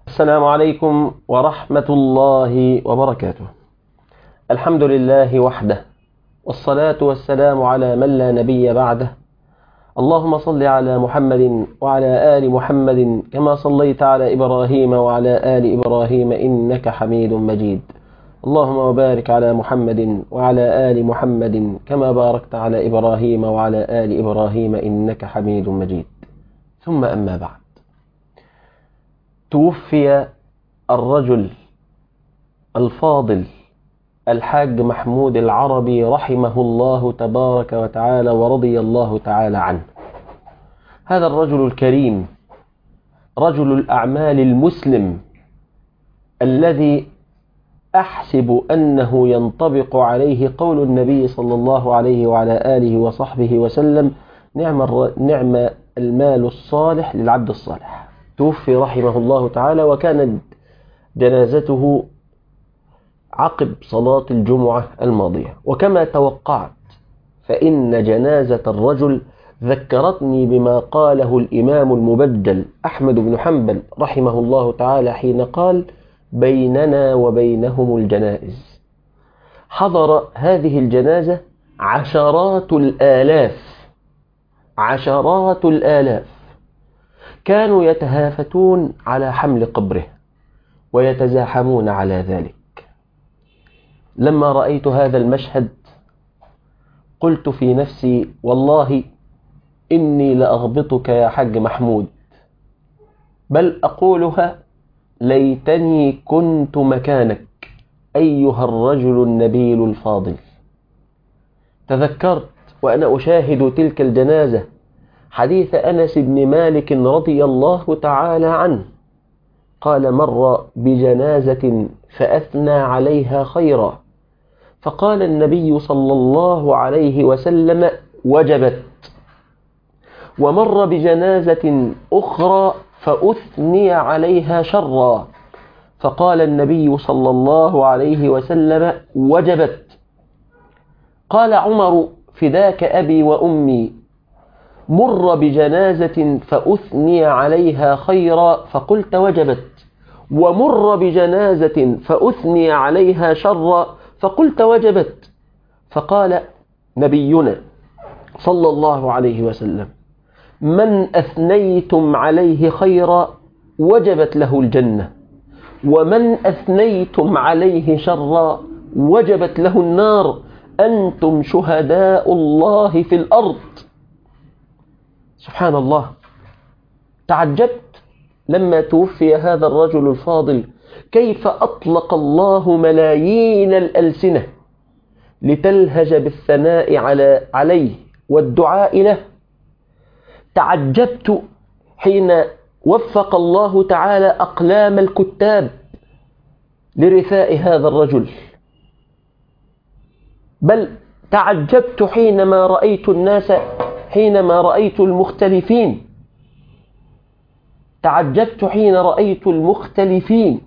السلام عليكم ورحمة الله وبركاته. الحمد لله وحده، والصلاة والسلام على من لا نبي بعده. اللهم صل على محمد وعلى آل محمد كما صليت على إبراهيم وعلى آل إبراهيم إنك حميد مجيد. اللهم وبارك على محمد وعلى آل محمد كما باركت على إبراهيم وعلى آل إبراهيم إنك حميد مجيد. ثم أما بعد، توفي الرجل الفاضل الحاج محمود العربي رحمه الله تبارك وتعالى ورضي الله تعالى عنه. هذا الرجل الكريم، رجل الأعمال المسلم، الذي أحسب أنه ينطبق عليه قول النبي صلى الله عليه وعلى آله وصحبه وسلم: نعم المال الصالح للعبد الصالح. توفي رحمه الله تعالى، وكانت جنازته عقب صلاة الجمعة الماضية. وكما توقعت فإن جنازة الرجل ذكرتني بما قاله الإمام المبجل أحمد بن حنبل رحمه الله تعالى حين قال: بيننا وبينهم الجنائز. حضر هذه الجنازة عشرات الآلاف كانوا يتهافتون على حمل قبره ويتزاحمون على ذلك. لما رأيت هذا المشهد قلت في نفسي: والله إني لأغبطك يا حاج محمود، بل أقولها: ليتني كنت مكانك أيها الرجل النبيل الفاضل. تذكرت وأنا أشاهد تلك الجنازة حديث أنس بن مالك رضي الله تعالى عنه، قال: مر بجنازة فأثنى عليها خيرا، فقال النبي صلى الله عليه وسلم: وجبت. ومر بجنازة أخرى فأثني عليها شرا، فقال النبي صلى الله عليه وسلم: وجبت. قال عمر: فداك أبي وأمي، مر بجنازة فأثني عليها خيرا فقلت وجبت، ومر بجنازة فأثني عليها شرا فقلت وجبت. فقال نبينا صلى الله عليه وسلم: من أثنيتم عليه خيرا وجبت له الجنة، ومن أثنيتم عليه شرا وجبت له النار، أنتم شهداء الله في الأرض. سبحان الله. تعجبت لما توفي هذا الرجل الفاضل كيف أطلق الله ملايين الألسنة لتلهج بالثناء عليه والدعاء له. تعجبت حين وفق الله تعالى أقلام الكتاب لرثاء هذا الرجل، بل تعجبت حينما رأيت المختلفين. تعجبت حين رأيت المختلفين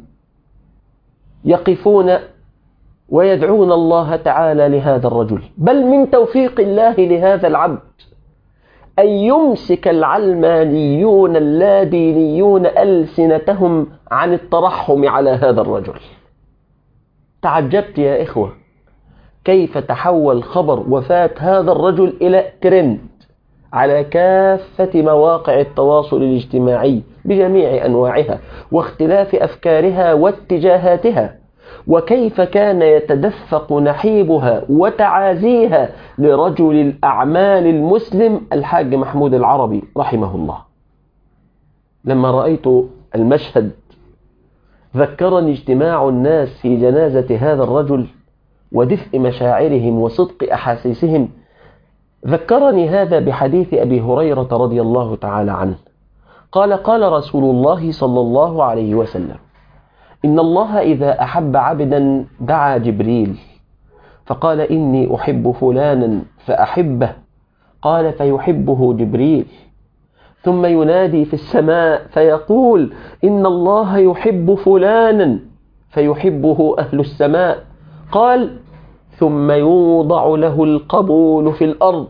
يقفون ويدعون الله تعالى لهذا الرجل. بل من توفيق الله لهذا العبد أن يمسك العلمانيون اللادينيون ألسنتهم عن الترحم على هذا الرجل. تعجبت يا إخوة كيف تحول خبر وفاة هذا الرجل إلى ترند على كافة مواقع التواصل الاجتماعي بجميع أنواعها واختلاف أفكارها واتجاهاتها، وكيف كان يتدفق نحيبها وتعازيها لرجل الأعمال المسلم الحاج محمود العربي رحمه الله. لما رأيت المشهد ذكرني اجتماع الناس في جنازة هذا الرجل ودفء مشاعرهم وصدق أحاسيسهم. ذكرني هذا بحديث أبي هريرة رضي الله تعالى عنه قال: قال رسول الله صلى الله عليه وسلم: إن الله إذا أحب عبدا دعا جبريل فقال: إني أحب فلانا فأحبه، قال: فيحبه جبريل، ثم ينادي في السماء فيقول: إن الله يحب فلانا فيحبه أهل السماء، قال: ثم يوضع له القبول في الأرض.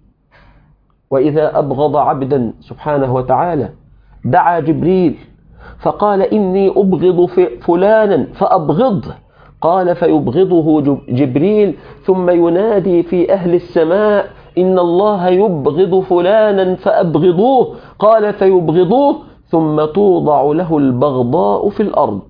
وإذا أبغض عبدا سبحانه وتعالى دعا جبريل فقال إني أبغض فلانا فأبغضه. قال فيبغضه جبريل ثم ينادي في أهل السماء إن الله يبغض فلانا فأبغضوه. قال فيبغضوه ثم توضع له البغضاء في الأرض.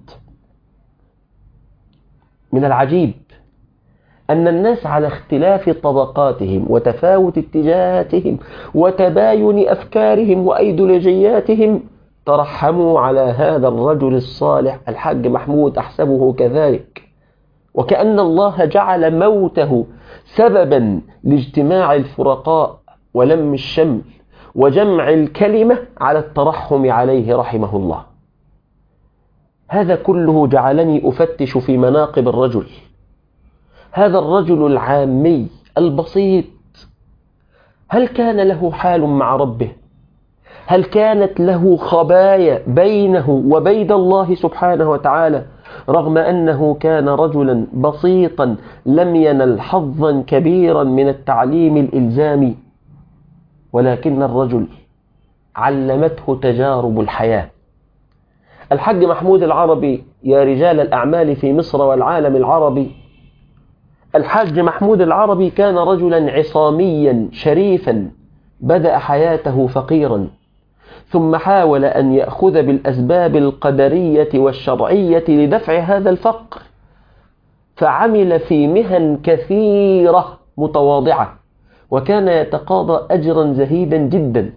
من العجيب أن الناس على اختلاف طبقاتهم وتفاوت اتجاهاتهم وتباين أفكارهم وأيديولوجياتهم ترحموا على هذا الرجل الصالح الحاج محمود، أحسبه كذلك، وكأن الله جعل موته سببا لاجتماع الفرقاء ولم الشمل وجمع الكلمة على الترحم عليه رحمه الله. هذا كله جعلني أفتش في مناقب الرجل، هذا الرجل العامي البسيط. هل كان له حال مع ربه؟ هل كانت له خبايا بينه وبين الله سبحانه وتعالى، رغم أنه كان رجلا بسيطا لم ينل حظا كبيرا من التعليم الإلزامي، ولكن الرجل علمته تجارب الحياة. الحاج محمود العربي يا رجال الأعمال في مصر والعالم العربي، الحاج محمود العربي كان رجلا عصاميا شريفا، بدأ حياته فقيرا ثم حاول أن يأخذ بالأسباب القدرية والشرعية لدفع هذا الفقر، فعمل في مهن كثيرة متواضعة وكان يتقاضى أجرا زهيدا جدا.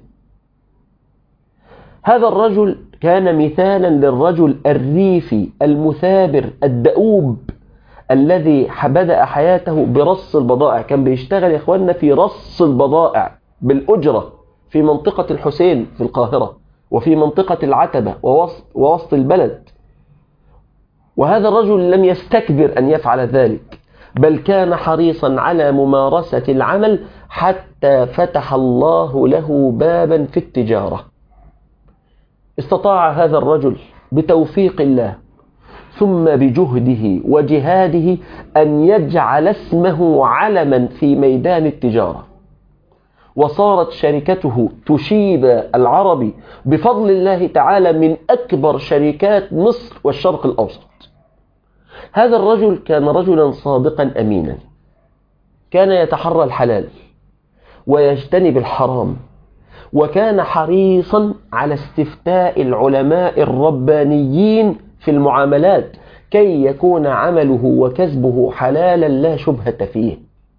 هذا الرجل كان مثالا للرجل الريفي المثابر الدؤوب الذي بدأ حياته برص البضائع. كان بيشتغل يا إخواننا في رص البضائع بالأجرة في منطقة الحسين في القاهرة وفي منطقة العتبة ووسط البلد. وهذا الرجل لم يستكبر أن يفعل ذلك، بل كان حريصا على ممارسة العمل حتى فتح الله له بابا في التجارة. استطاع هذا الرجل بتوفيق الله ثم بجهده وجهاده أن يجعل اسمه علما في ميدان التجارة، وصارت شركته توشيبا العربي بفضل الله تعالى من أكبر شركات مصر والشرق الأوسط. هذا الرجل كان رجلا صادقا أمينا، كان يتحرى الحلال ويجتنب الحرام، وكان حريصا على استفتاء العلماء الربانيين في المعاملات كي يكون عمله وكسبه حلالا لا شبهة فيه.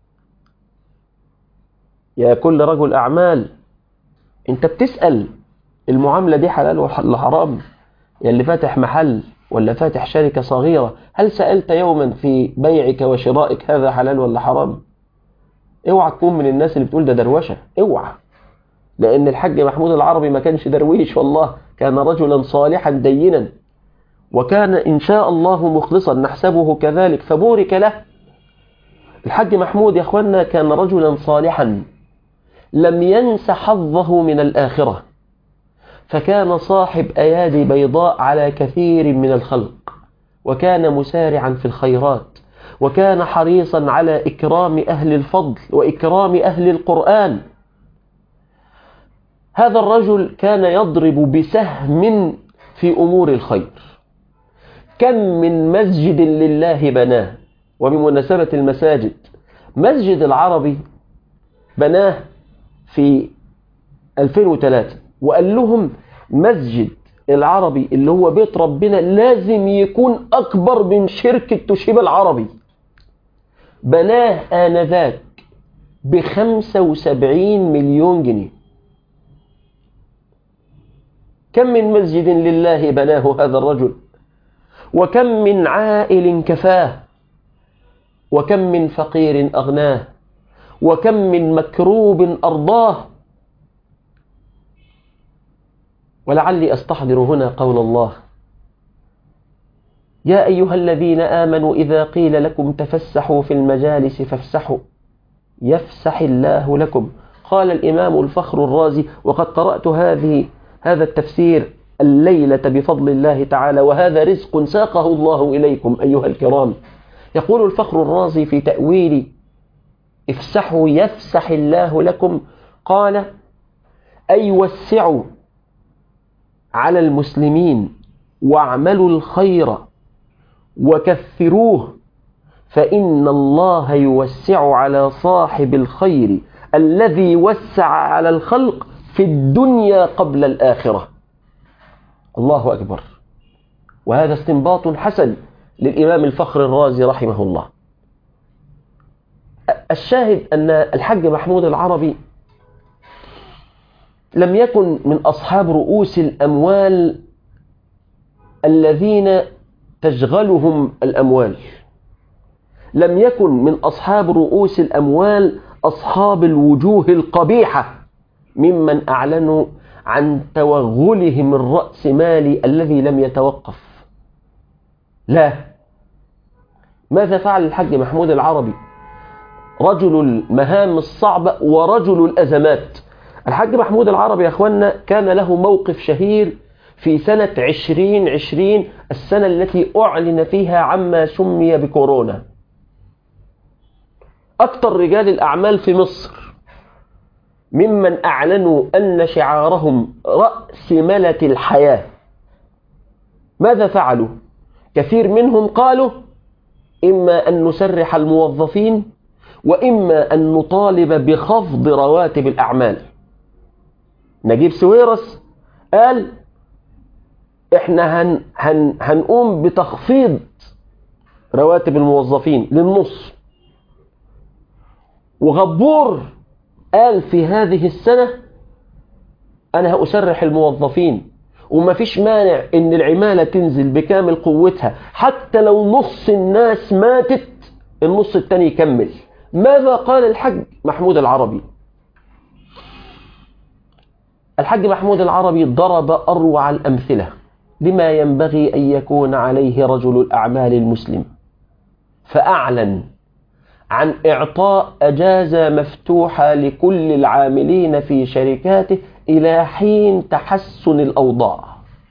يا كل رجل أعمال، انت بتسأل المعاملة دي حلال ولا حرام؟ يا اللي فاتح محل ولا فاتح شركة صغيرة، هل سألت يوما في بيعك وشرائك هذا حلال ولا حرام؟ اوعى تكون من الناس اللي بتقول ده دروشة، اوعى، لأن الحاج محمود العربي ما كانش درويش والله، كان رجلا صالحا دينا، وكان إن شاء الله مخلصا، نحسبه كذلك فبورك له. الحاج محمود يا أخوانا كان رجلا صالحا لم ينس حظه من الآخرة، فكان صاحب أيادي بيضاء على كثير من الخلق، وكان مسارعا في الخيرات، وكان حريصا على إكرام أهل الفضل وإكرام أهل القرآن. هذا الرجل كان يضرب بسهم في أمور الخير. كم من مسجد لله بناه، وبمناسبة المساجد، مسجد العربي بناه في 2003 وقال لهم مسجد العربي اللي هو بيت ربنا لازم يكون أكبر من شركة توشيبا العربي. بناه آنذاك ب75 مليون جنيه. كم من مسجد لله بناه هذا الرجل، وكم من عائل كفاه، وكم من فقير أغناه، وكم من مكروب أرضاه. ولعلي أستحضر هنا قول الله: يا أيها الذين آمنوا إذا قيل لكم تفسحوا في المجالس فافسحوا يفسح الله لكم. قال الإمام الفخر الرازي، وقد قرأت هذا التفسير الليلة بفضل الله تعالى، وهذا رزق ساقه الله إليكم أيها الكرام. يقول الفخر الرازي في تأويل افسحوا يفسح الله لكم، قال: أي وسعوا على المسلمين واعملوا الخير وكثروه فإن الله يوسع على صاحب الخير الذي وسع على الخلق في الدنيا قبل الآخرة. الله أكبر. وهذا استنباط حسن للإمام الفخر الرازي رحمه الله. الشاهد أن الحاج محمود العربي لم يكن من أصحاب رؤوس الأموال الذين تشغلهم الأموال، لم يكن من أصحاب رؤوس الأموال أصحاب الوجوه القبيحة ممن أعلنوا عن توغلهم الرأسمالي الذي لم يتوقف. لا، ماذا فعل الحاج محمود العربي؟ رجل المهام الصعبة ورجل الأزمات. الحاج محمود العربي يا أخوانا كان له موقف شهير في سنة 2020، السنة التي أعلن فيها عما سمي بكورونا. أكثر رجال الأعمال في مصر ممن أعلنوا أن شعارهم رأسملة الحياة، ماذا فعلوا؟ كثير منهم قالوا إما أن نسرح الموظفين وإما أن نطالب بخفض رواتب الأعمال. نجيب سويرس قال إحنا هنقوم بتخفيض رواتب الموظفين للنص. وغبور قال في هذه السنة أنا هأسرح الموظفين وما فيش مانع إن العمالة تنزل بكامل قوتها، حتى لو نص الناس ماتت النص التاني يكمل. ماذا قال الحاج محمود العربي؟ الحاج محمود العربي ضرب أروع الأمثلة لما ينبغي أن يكون عليه رجل الأعمال المسلم، فأعلن عن إعطاء أجازة مفتوحة لكل العاملين في شركاته إلى حين تحسن الأوضاع،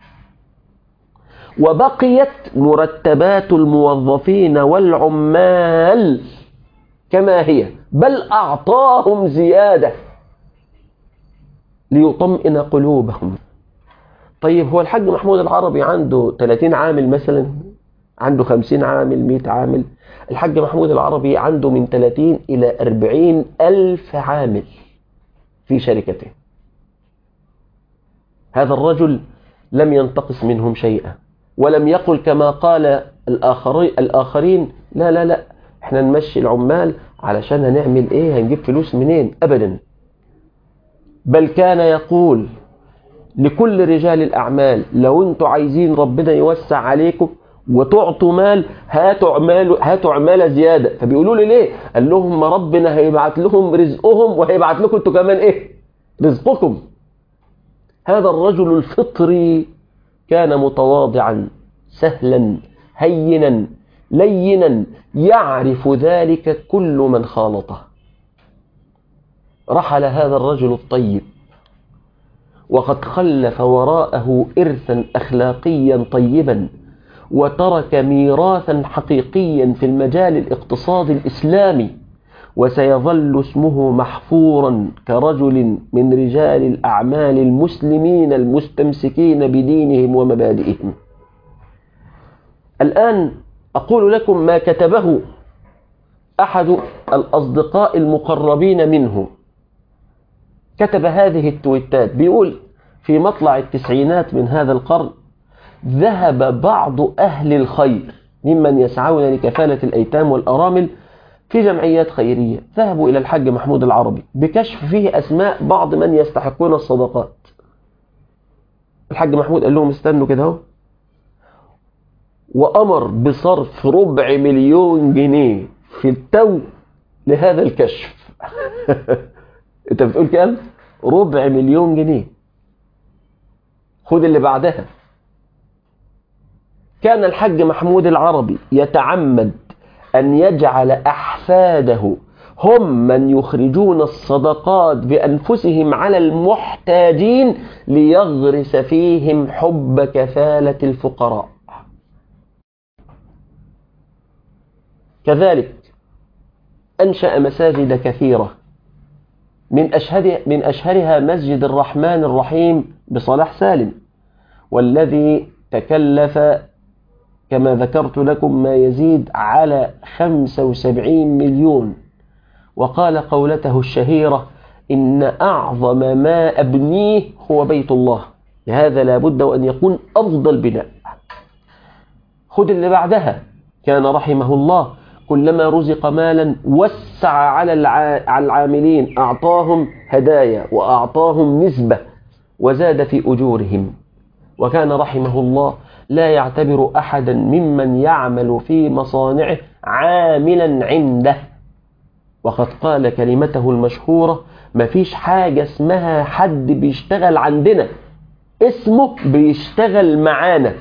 وبقيت مرتبات الموظفين والعمال كما هي، بل أعطاهم زيادة ليطمئن قلوبهم. طيب هو الحاج محمود العربي عنده 30 عامل مثلا، عنده 50 عامل، 100 عامل؟ الحاج محمود العربي عنده من 30 إلى 40 ألف عامل في شركته. هذا الرجل لم ينتقص منهم شيئا، ولم يقل كما قال الآخرين لا لا لا احنا نمشي العمال علشان هنعمل ايه، هنجيب فلوس منين؟ أبدا. بل كان يقول لكل رجال الأعمال لو انتوا عايزين ربنا يوسع عليكم وتعطوا مال هاتوا عمالة زيادة. فبيقولوا لي ليه؟ قال لهم ما ربنا هيبعت لهم رزقهم وهيبعت لكم انتوا كمان ايه؟ رزقكم. هذا الرجل الفطري كان متواضعا سهلا هينا لينا، يعرف ذلك كل من خالطه. رحل هذا الرجل الطيب وقد خلف وراءه إرثا أخلاقيا طيبا، وترك ميراثا حقيقيا في المجال الاقتصادي الإسلامي، وسيظل اسمه محفورا كرجل من رجال الأعمال المسلمين المستمسكين بدينهم ومبادئهم. الآن أقول لكم ما كتبه أحد الأصدقاء المقربين منه. كتب هذه التويتات، بيقول في مطلع التسعينات من هذا القرن ذهب بعض أهل الخير ممن يسعون لكفالة الأيتام والأرامل في جمعيات خيرية، ذهبوا إلى الحاج محمود العربي بكشف فيه أسماء بعض من يستحقون الصدقات. الحاج محمود قال لهم استنوا كده اهو، وأمر بصرف 250 000 جنيه في التو لهذا الكشف. انت بتقول كام؟ 250 000 جنيه. خد اللي بعدها. كان الحاج محمود العربي يتعمد أن يجعل أحفاده هم من يخرجون الصدقات بأنفسهم على المحتاجين ليغرس فيهم حب كفالة الفقراء. كذلك أنشأ مساجد كثيرة، من أشهرها مسجد الرحمن الرحيم بصلاح سالم، والذي تكلف كما ذكرت لكم ما يزيد على 75 مليون، وقال قولته الشهيرة: إن أعظم ما أبنيه هو بيت الله، لهذا لا بد وأن يكون أفضل بناء. خذ اللي بعدها، كان رحمه الله كلما رزق مالا وسع على العاملين، أعطاهم هدايا وأعطاهم نسبة وزاد في أجورهم. وكان رحمه الله لا يعتبر أحدا ممن يعمل في مصانعه عاملا عنده، وقد قال كلمته المشهورة: ما فيش حاجة اسمها حد بيشتغل عندنا، اسمه بيشتغل معانا.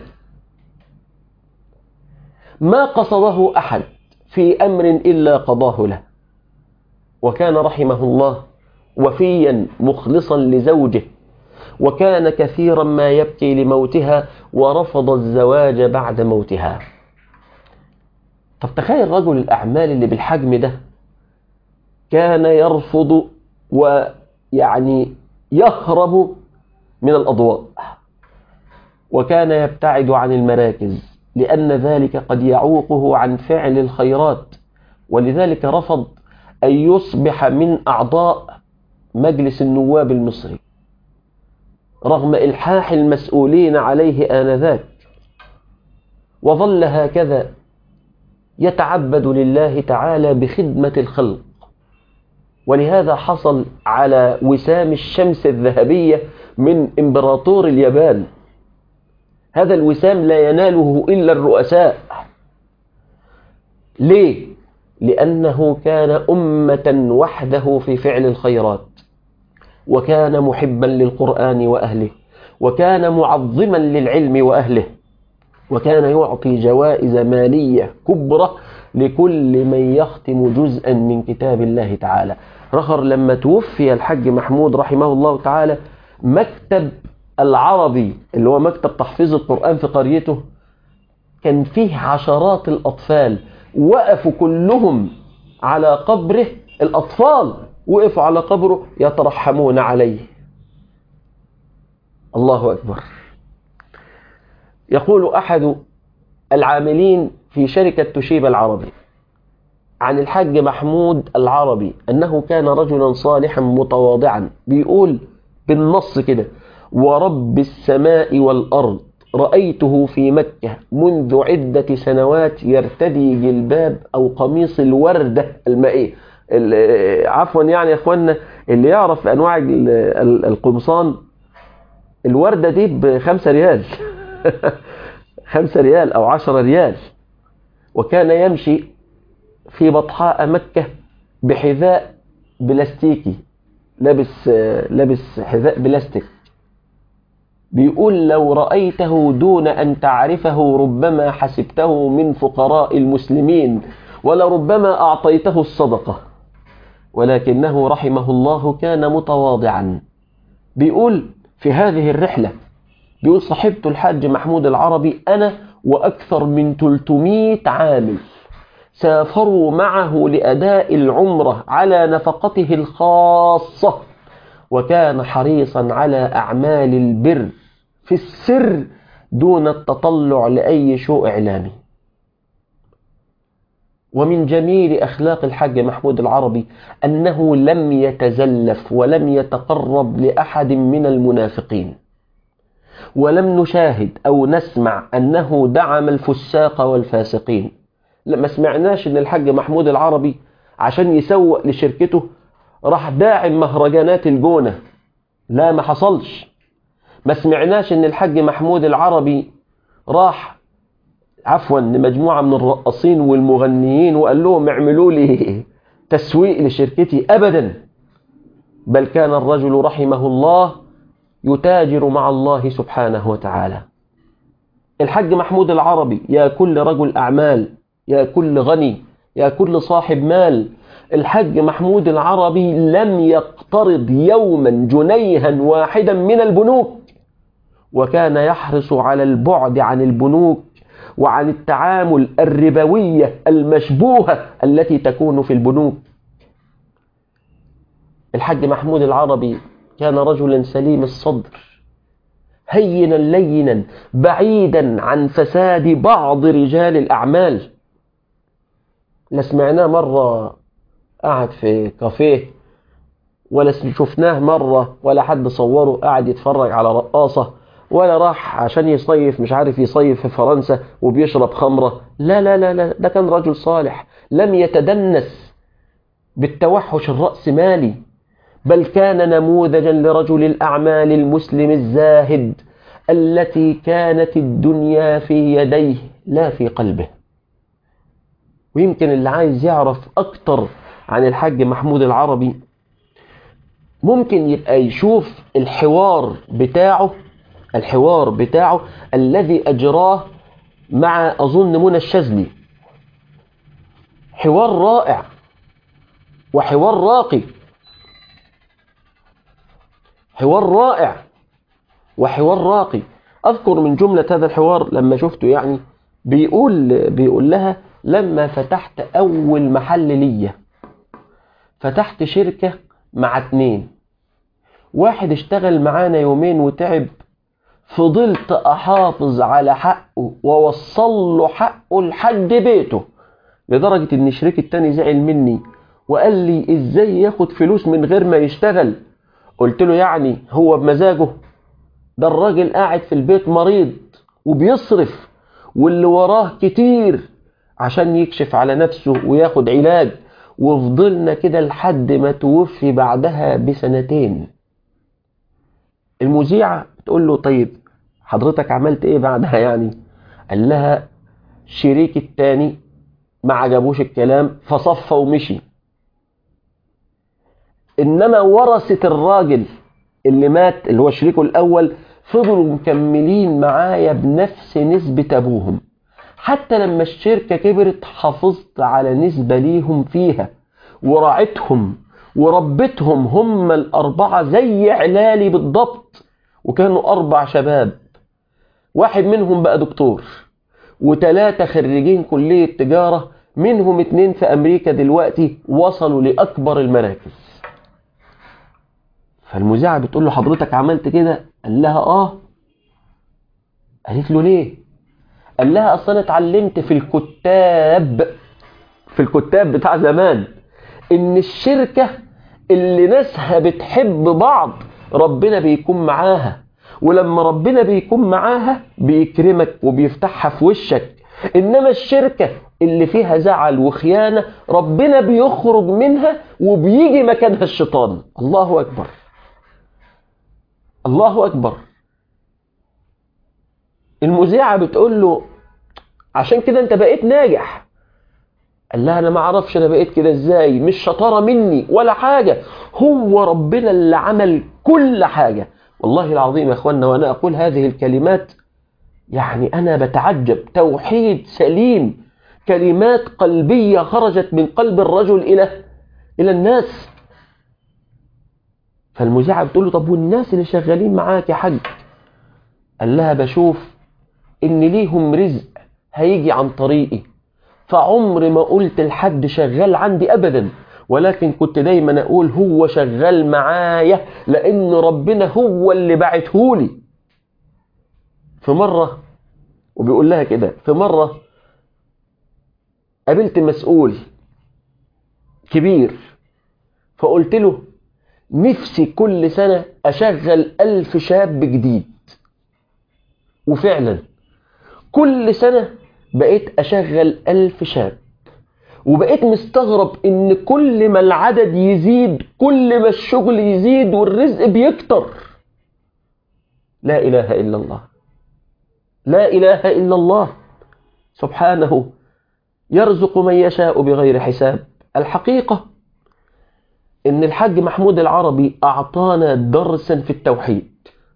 ما قصده أحد في أمر إلا قضاه له. وكان رحمه الله وفيا مخلصا لزوجه، وكان كثيرا ما يبكي لموتها ورفض الزواج بعد موتها. طب تخيل رجل الأعمال اللي بالحجم ده كان يرفض ويعني يهرب من الأضواء، وكان يبتعد عن المراكز لأن ذلك قد يعوقه عن فعل الخيرات، ولذلك رفض أن يصبح من أعضاء مجلس النواب المصري رغم إلحاح المسؤولين عليه آنذاك، وظل هكذا يتعبد لله تعالى بخدمة الخلق. ولهذا حصل على وسام الشمس الذهبية من إمبراطور اليابان. هذا الوسام لا يناله إلا الرؤساء. ليه؟ لأنه كان أمة وحده في فعل الخيرات، وكان محبا للقرآن وأهله، وكان معظما للعلم وأهله، وكان يعطي جوائز مالية كبرى لكل من يختم جزءا من كتاب الله تعالى. رخر لما توفي الحج محمود رحمه الله تعالى، مكتب العربي اللي هو مكتب تحفيظ القرآن في قريته كان فيه عشرات الأطفال، وقفوا كلهم على قبره، الأطفال وقفوا على قبره يترحمون عليه. الله أكبر. يقول أحد العاملين في شركة توشيبا العربي عن الحاج محمود العربي أنه كان رجلا صالحا متواضعا، بيقول بالنص كده: ورب السماء والأرض رأيته في مكة منذ عدة سنوات يرتدي جلباب أو قميص الوردة المائية. عفوا يعني يا أخوانا، اللي يعرف أنواع القمصان، الوردة دي ب5 ريال 5 ريال أو 10 ريال. وكان يمشي في بطحاء مكة بحذاء بلاستيكي، لابس حذاء بلاستيك. بيقول: لو رأيته دون أن تعرفه ربما حسبته من فقراء المسلمين، ولربما أعطيته الصدقة، ولكنه رحمه الله كان متواضعا. بيقول في هذه الرحلة، بيقول: صحبت الحاج محمود العربي أنا وأكثر من 300 عامل، سافروا معه لأداء العمرة على نفقته الخاصة، وكان حريصا على أعمال البر في السر دون التطلع لأي شيء إعلامي. ومن جميل أخلاق الحاج محمود العربي أنه لم يتزلف ولم يتقرب لأحد من المنافقين، ولم نشاهد أو نسمع أنه دعم الفساق والفاسقين. لما سمعناش أن الحاج محمود العربي عشان يسوق لشركته راح داعم مهرجانات الجونة، لا، ما حصلش. ما سمعناش أن الحاج محمود العربي راح لمجموعة من الرقصين والمغنيين وقال لهم اعملوا لي تسويق لشركتي، أبدا. بل كان الرجل رحمه الله يتاجر مع الله سبحانه وتعالى. الحاج محمود العربي يا كل رجل أعمال، يا كل غني، يا كل صاحب مال، الحاج محمود العربي لم يقترض يوما جنيها واحدا من البنوك، وكان يحرص على البعد عن البنوك وعن التعامل الربوية المشبوهة التي تكون في البنوك. الحاج محمود العربي كان رجلا سليم الصدر، هينا لينا بعيدا عن فساد بعض رجال الأعمال. لا سمعناه مرة قاعد في كافيه، ولا شفناه مرة، ولا حد صوره قاعد يتفرج على رقاصة، ولا راح عشان يصيف مش عارف يصيف في فرنسا وبيشرب خمرة. لا لا لا لا، ده كان رجل صالح لم يتدنس بالتوحش الرأسمالي، بل كان نموذجا لرجل الأعمال المسلم الزاهد التي كانت الدنيا في يديه لا في قلبه. ويمكن اللي عايز يعرف أكتر عن الحاج محمود العربي ممكن يبقى يشوف الحوار بتاعه الذي أجراه مع أظن منى الشاذلي. حوار رائع وحوار راقي، أذكر من جملة هذا الحوار لما شفته يعني بيقول لها: لما فتحت أول محل ليا فتحت شركة مع 2، واحد اشتغل معانا يومين وتعب، فضلت أحافظ على حقه ووصل له حقه لحد بيته، لدرجة إن الشريك التاني زعل مني وقال لي إزاي ياخد فلوس من غير ما يشتغل. قلت له يعني هو بمزاجه؟ ده الراجل قاعد في البيت مريض وبيصرف، واللي وراه كتير عشان يكشف على نفسه وياخد علاج، وفضلنا كده لحد ما توفي بعدها ب2 سنين. المذيعة بتقول له: طيب حضرتك عملت ايه بعدها يعني؟ قال لها: شريك التاني ما عجبوش الكلام فصفى ومشي، انما ورثة الراجل اللي مات اللي هو شريكه الاول فضلوا مكملين معايا بنفس نسبة ابوهم، حتى لما الشركة كبرت حافظت على نسبة ليهم فيها ورعتهم وربتهم هم ال4 زي علالي بالضبط. وكانوا 4 شباب، واحد منهم بقى دكتور، و3 خريجين كلية تجارة، منهم 2 في أمريكا دلوقتي وصلوا لأكبر المراكز. فالمذيعة بتقول له: حضرتك عملت كده؟ قال لها: آه. قالت له: ليه؟ قال لها: أصلا اتعلمت في الكتاب بتاع زمان إن الشركة اللي ناسها بتحب بعض ربنا بيكون معاها، ولما ربنا بيكون معاها بيكرمك وبيفتحها في وشك، إنما الشركة اللي فيها زعل وخيانة ربنا بيخرج منها وبيجي مكانها الشيطان. الله أكبر، الله أكبر. المذيعة بتقول له: عشان كده انت بقيت ناجح. قال لها: انا ما اعرفش انا بقيت كده ازاي، مش شطارة مني ولا حاجة، هو ربنا اللي عمل كل حاجة. والله العظيم يا اخوانا وانا اقول هذه الكلمات يعني انا بتعجب، توحيد سليم، كلمات قلبية خرجت من قلب الرجل الى الناس. فالمذيعة بتقول له: طب والناس اللي شغالين معاك يا حاج؟ قال لها: بشوف ان ليهم رزق هيجي عن طريقي، فعمر ما قلت لحد شغال عندي ابدا، ولكن كنت دايما اقول هو شغال معايا لان ربنا هو اللي بعتهولي. في مرة، وبيقول لها كده، في مرة قابلت مسؤول كبير فقلت له: نفسي كل سنة اشغل 1000 شاب جديد. وفعلا كل سنة بقيت أشغل 1000 شاب، وبقيت مستغرب إن كل ما العدد يزيد كل ما الشغل يزيد والرزق بيكتر. لا إله إلا الله، لا إله إلا الله سبحانه يرزق من يشاء بغير حساب. الحقيقة إن الحاج محمود العربي أعطانا درسا في التوحيد،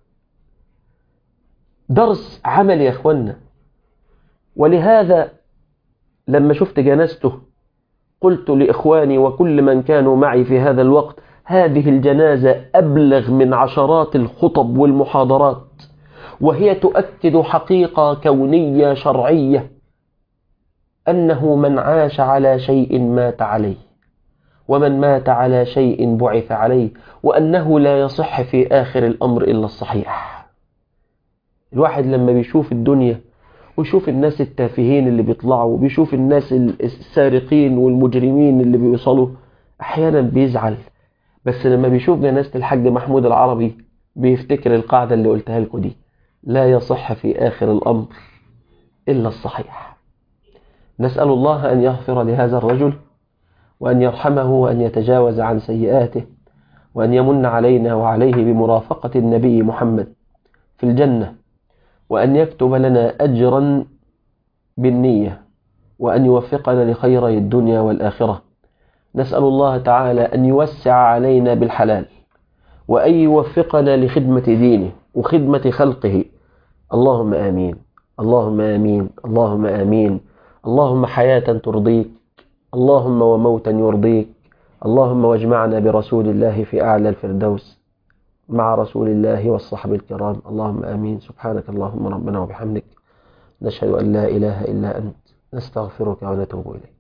درس عمل يا أخوانا. ولهذا لما شفت جنازته قلت لإخواني وكل من كانوا معي في هذا الوقت: هذه الجنازة أبلغ من عشرات الخطب والمحاضرات، وهي تؤكد حقيقة كونية شرعية، أنه من عاش على شيء مات عليه، ومن مات على شيء بعث عليه، وأنه لا يصح في آخر الأمر إلا الصحيح. الواحد لما بيشوف الدنيا ويشوف الناس التافهين اللي بيطلعوا وبيشوف الناس السارقين والمجرمين اللي بيوصلوا أحيانا بيزعل. بس لما بيشوف جنازة الحاج محمود العربي بيفتكر القاعدة اللي قلتها لكم دي: لا يصح في آخر الأمر إلا الصحيح. نسأل الله أن يغفر لهذا الرجل وأن يرحمه وأن يتجاوز عن سيئاته وأن يمن علينا وعليه بمرافقة النبي محمد في الجنة، وأن يكتب لنا أجرا بالنية، وأن يوفقنا لخيري الدنيا والآخرة. نسأل الله تعالى أن يوسع علينا بالحلال، وأن يوفقنا لخدمة دينه وخدمة خلقه. اللهم آمين، اللهم آمين، اللهم آمين. اللهم حياة ترضيك، اللهم وموتا يرضيك، اللهم واجمعنا برسول الله في أعلى الفردوس مع رسول الله والصحب الكرام. اللهم آمين. سبحانك اللهم ربنا وبحمدك، نشهد أن لا إله إلا أنت، نستغفرك ونتوب إليك.